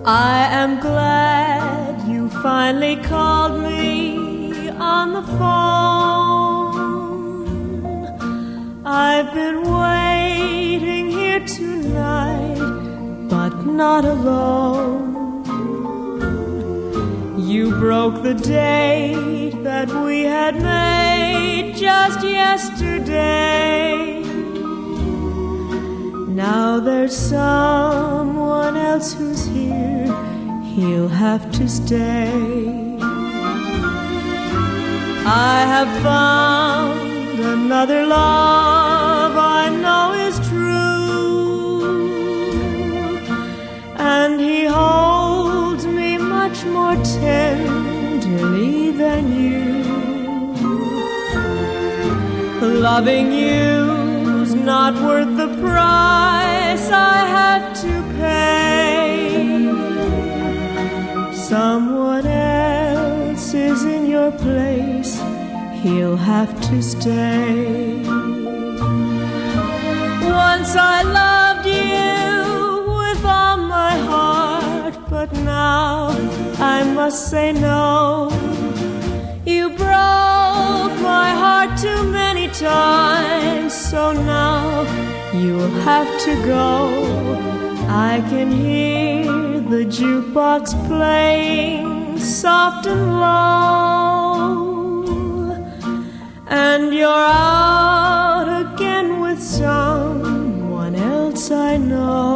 I am glad you finally called me on the phone. I've been waiting here tonight, but not alone. You broke the date that we had made just yesterday. Now there's someone else who's here. He'll have to stay. I have found another love I know is true, and he holds me much more tenderly than you. Loving you's not worth the price I have to pay. Someone else is in your place. He'll have to stay. Once I loved you with all my heart, but now I must say no. You broke my heart too many times, so now you'll have to go. I can hear the jukebox playing soft and low, and you're out again with someone else I know.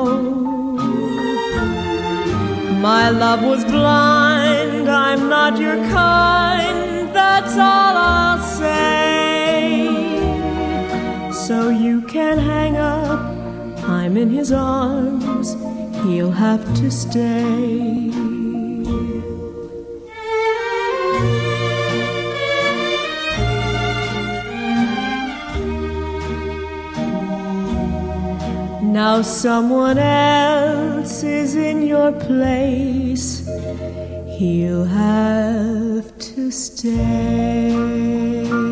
My love was blind, I'm not your kind, that's all I'll say. So you can hang up, I'm in his arms, he'll have to stay. Now someone else is in your place. He'll have to stay.